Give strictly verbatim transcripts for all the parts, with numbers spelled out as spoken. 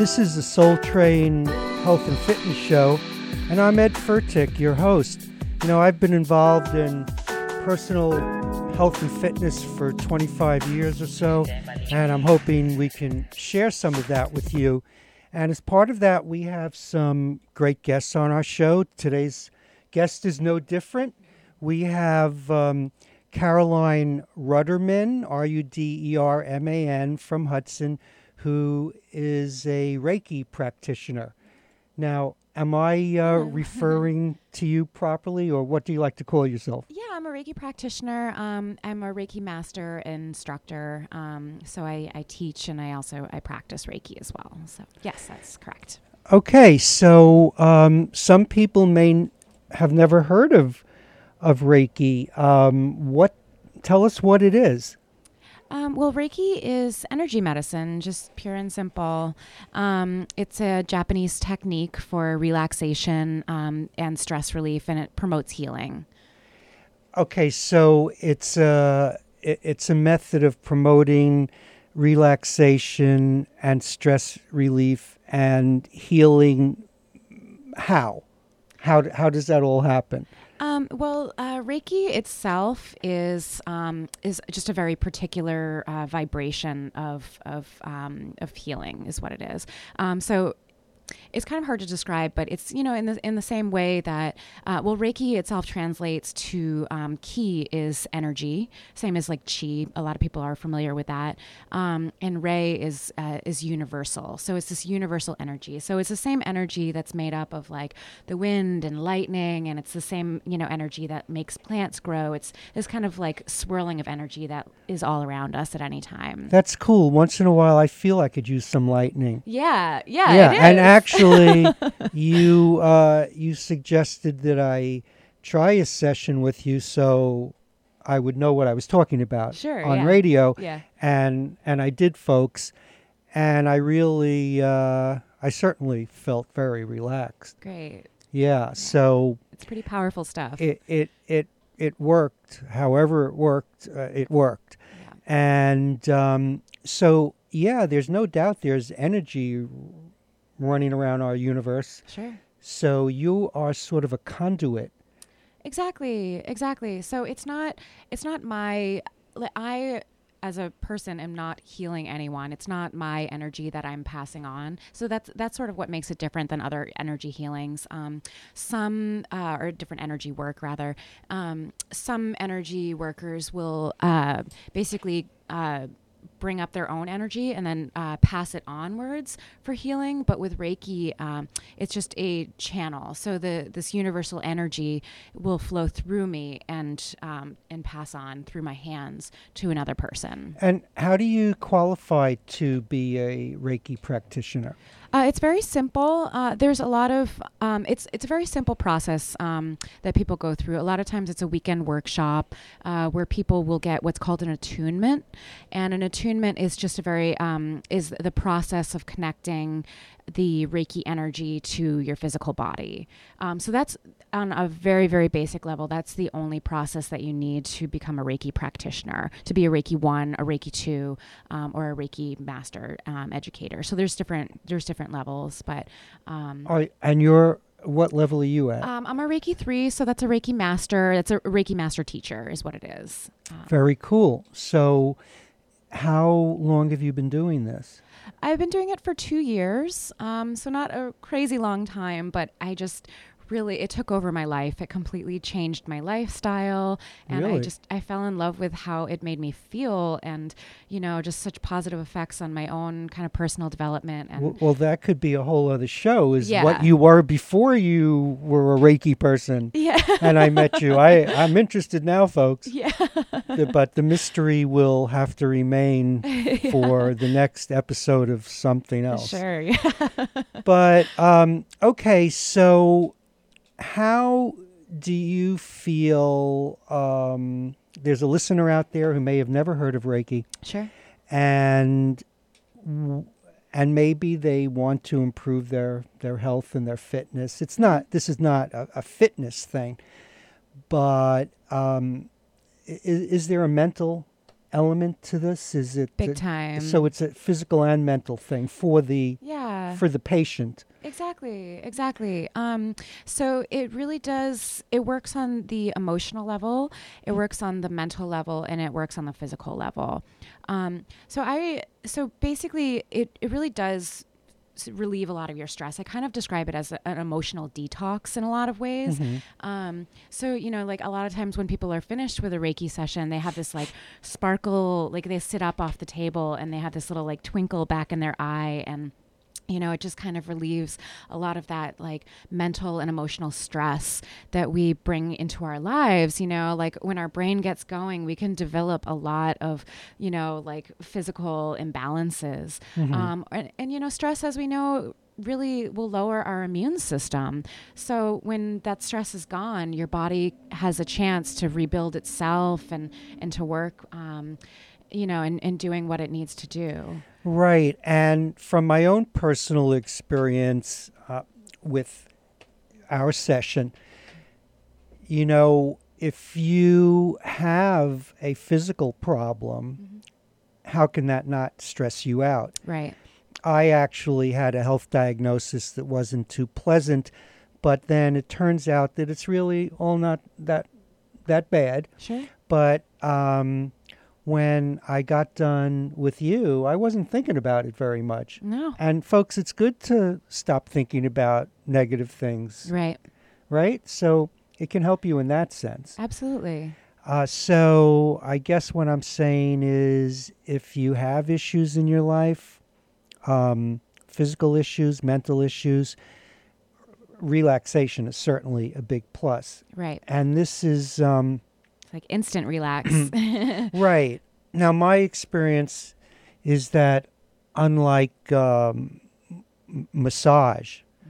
This is the Soul Train Health and Fitness Show, and I'm Ed Furtick, your host. You know, I've been involved in personal health and fitness for twenty-five years or so, and I'm hoping we can share some of that with you. And as part of that, we have some great guests on our show. Today's guest is no different. We have um, Caroline Ruderman, R U D E R M A N, from Hudson, who is a Reiki practitioner. Now, am I uh, referring to you properly, or what do you like to call yourself? Yeah, I'm a Reiki practitioner. Um, I'm a Reiki master instructor. Um, so I, I teach and I also I practice Reiki as well. So yes, that's correct. Okay, so um, some people may n- have never heard of of Reiki. Um, what? Tell us what it is. Um, well, Reiki is energy medicine, just pure and simple. Um, it's a Japanese technique for relaxation um, and stress relief, and it promotes healing. Okay, so it's a it- it's a method of promoting relaxation and stress relief and healing. How? How d- how does that all happen? Um, well, uh, Reiki itself is um, is just a very particular uh, vibration of of um, of healing, is what it is. Um, so. It's kind of hard to describe, but it's, you know, in the in the same way that, uh, well, Reiki itself translates to um, Ki is energy, same as like Chi. A lot of people are familiar with that. Um, and Rei is uh, is universal. So it's this universal energy. So it's the same energy that's made up of like the wind and lightning, and it's the same, you know, energy that makes plants grow. It's this kind of like swirling of energy that is all around us at any time. That's cool. Once in a while, I feel I could use some lightning. Yeah, yeah, Yeah, it is. and actually, you uh, you suggested that I try a session with you so I would know what I was talking about Sure, on yeah. radio, Yeah. and and I did, folks, and I really, uh, I certainly felt very relaxed. Great. Yeah, so It's pretty powerful stuff. it it it it worked. However it worked, uh, it worked, Yeah. and um, so yeah, there's no doubt there's energy running around our universe. Sure. So you are sort of a conduit. Exactly. Exactly. So it's not it's not my li- I as a person am not healing anyone. It's not my energy that I'm passing on. So that's that's sort of what makes it different than other energy healings. Um, some uh, or different energy work rather. Um, some energy workers will uh, basically uh, bring up their own energy and then uh, pass it onwards for healing. But with Reiki, um, it's just a channel. So the this universal energy will flow through me and um, and pass on through my hands to another person. And how do you qualify to be a Reiki practitioner? Uh, it's very simple. Uh, there's a lot of, um, it's it's a very simple process um, that people go through. A lot of times it's a weekend workshop uh, where people will get what's called an attunement. And an attunement is just a very, um, is the process of connecting the Reiki energy to your physical body. Um, so that's on a very, very basic level. That's the only process that you need to become a Reiki practitioner, to be a Reiki one, a Reiki two, um, or a Reiki master um, educator. So there's different there's different levels, but um, Are, and you're, what level are you at? um, I'm a Reiki three, so that's a Reiki master. That's a Reiki master teacher, is what it is. Um, Very cool. So how long have you been doing this? I've been doing it for two years, um, so not a crazy long time, but I just really, it took over my life. It completely changed my lifestyle, and I Really? just, I fell in love with how it made me feel, and, you know, just such positive effects on my own kind of personal development. And W- Well, that could be a whole other show, is Yeah. what you were before you were a Reiki person yeah, and I met you. I, I'm interested now, folks. yeah, The- but the mystery will have to remain for the next episode of something else. sure, yeah. But um, okay, so how do you feel? Um, there's a listener out there who may have never heard of Reiki, Sure. and w- and maybe they want to improve their their health and their fitness. It's not. This is not a, a fitness thing, but um, is, is there a mental element to this? Is it Big uh, time. So it's a physical and mental thing for the Yeah. Yeah. for the patient. Exactly, exactly. Um, so it really does, it works on the emotional level, it works on the mental level, and it works on the physical level. Um, so I, so basically it, it really does s- relieve a lot of your stress. I kind of describe it as a, an emotional detox in a lot of ways. Mm-hmm. Um, so, you know, like a lot of times when people are finished with a Reiki session, they have this like sparkle, like they sit up off the table and they have this little like twinkle back in their eye, and you know, it just kind of relieves a lot of that like mental and emotional stress that we bring into our lives. You know, like when our brain gets going, we can develop a lot of, you know, like physical imbalances. Mm-hmm. Um, and, and, you know, stress, as we know, really will lower our immune system. So when that stress is gone, your body has a chance to rebuild itself and, and to work, um, you know, and, and doing what it needs to do. Right. And from my own personal experience uh, with our session, you know, if you have a physical problem, mm-hmm. how can that not stress you out? Right. I actually had a health diagnosis that wasn't too pleasant, but then it turns out that it's really all not that that bad. Sure. But um when I got done with you, I wasn't thinking about it very much. No. And folks, it's good to stop thinking about negative things. Right. Right? So it can help you in that sense. Absolutely. Uh, so I guess what I'm saying is if you have issues in your life, um, physical issues, mental issues, relaxation is certainly a big plus. Right. And this is... Um, It's like instant relax. Right. Now, my experience is that unlike um, m- massage, mm.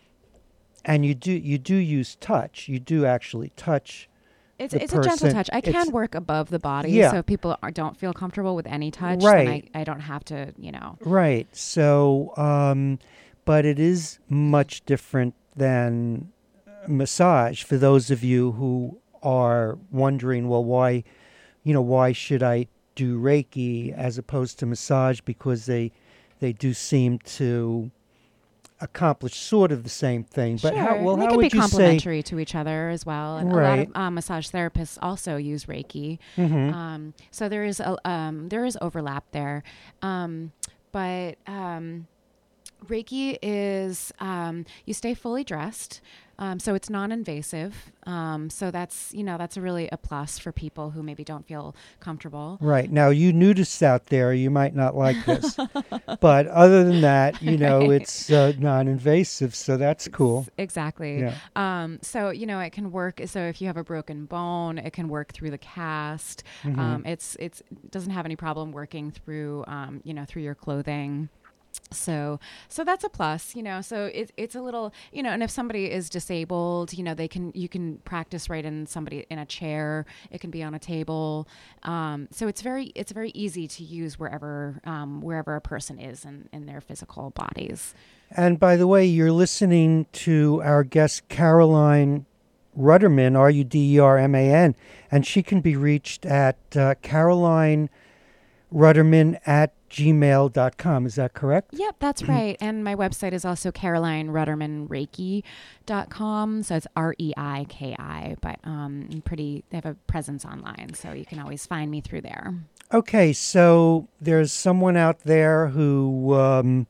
and you do you do use touch, you do actually touch It's the it's person. a gentle touch. I can It's, work above the body, yeah. so if people are, don't feel comfortable with any touch, right. then I, I don't have to, you know. Right. So, um, but it is much different than massage for those of you who are wondering, well, why, you know, why should I do Reiki as opposed to massage? Because they, they do seem to accomplish sort of the same thing. But sure. how, well, and they how can would be you complementary say, to each other as well. And right. a lot of um, massage therapists also use Reiki. Mm-hmm. Um, so there is a, um, there is overlap there. Um, but um, Reiki is um, you stay fully dressed. Um, so it's non-invasive. Um, so that's, you know, that's a really a plus for people who maybe don't feel comfortable. Right. Now, you nudists out there, you might not like this. But other than that, you know, right. it's uh, non-invasive. So that's cool. Exactly. Yeah. Um, so, you know, it can work. So if you have a broken bone, it can work through the cast. Mm-hmm. Um, it's, it's, it doesn't have any problem working through, um, you know, through your clothing. So, so that's a plus, you know, so it, it's a little, you know, and if somebody is disabled, you know, they can, you can practice right in somebody in a chair, it can be on a table. Um, so it's very, it's very easy to use wherever, um, wherever a person is in, in their physical bodies. And by the way, you're listening to our guest, Caroline Ruderman, R U D E R M A N, and she can be reached at uh, Caroline Ruderman at gmail dot com. Is that correct? Yep, that's right. And my website is also caroline ruderman reiki dot com. So it's R E I K I, but um, I'm pretty, they have a presence online, so you can always find me through there. Okay, so there's someone out there who um,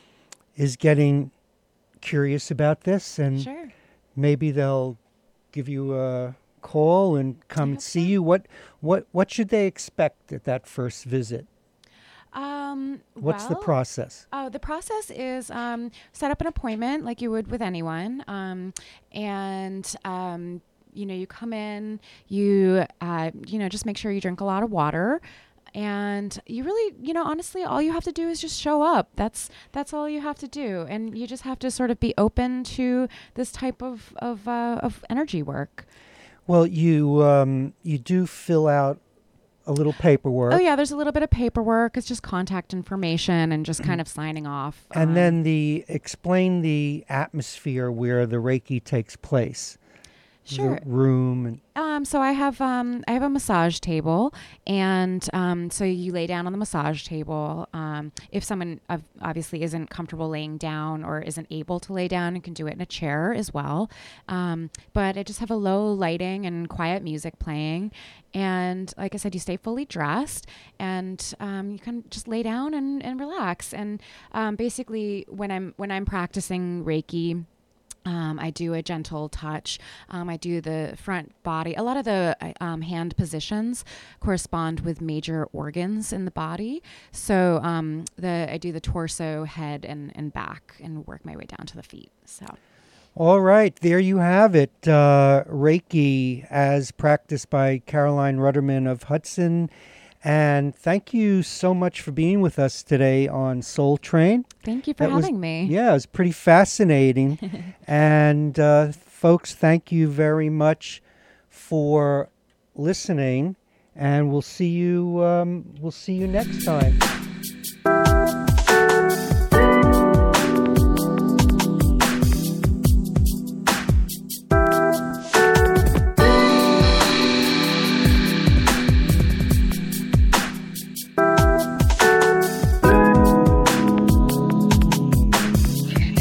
is getting curious about this, and sure. maybe they'll give you a call and come see so. you. What, what, what should they expect at that first visit? Um, What's well, the process? Oh, the process is um, set up an appointment like you would with anyone. Um, and, um, you know, you come in, you, uh, you know, just make sure you drink a lot of water. And you really, you know, honestly, all you have to do is just show up. That's that's all you have to do. And you just have to sort of be open to this type of, of, uh, of energy work. Well, you um, you do fill out a little paperwork. Oh, yeah, there's a little bit of paperwork. It's just contact information and just kind of signing off. And um, then the explain the atmosphere where the Reiki takes place. Sure. The room. And um, Um, so I have um, I have a massage table, and um, so you lay down on the massage table. Um, if someone ov- obviously isn't comfortable laying down or isn't able to lay down, you can do it in a chair as well. Um, but I just have a low lighting and quiet music playing, and like I said, you stay fully dressed, and um, you can just lay down and, and relax. And um, basically, when I'm when I'm practicing Reiki, Um, I do a gentle touch. Um, I do the front body. A lot of the um, hand positions correspond with major organs in the body. So um, the I do the torso, head, and, and back, and work my way down to the feet. So. All right, there you have it. Uh, Reiki as practiced by Caroline Rudderman of Hudson. And thank you so much for being with us today on Soul Train. Thank you for that having was, me. Yeah, it was pretty fascinating. And uh, folks, thank you very much for listening. And we'll see you. Um, we'll see you next time.